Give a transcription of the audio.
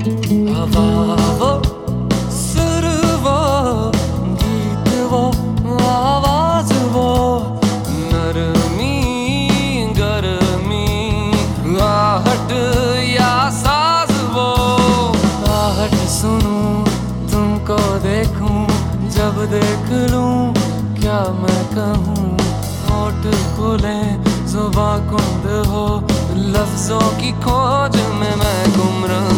हवा वो सुर वो गीत वो आवाज वो नरमी गरमी आहट या साज वो आहट सुनूं तुमको देखूं जब देख लूं क्या मैं कहूँ होठ खुले जुबां कुंद हो लफ्जों की खोज में मैं गुम रहूं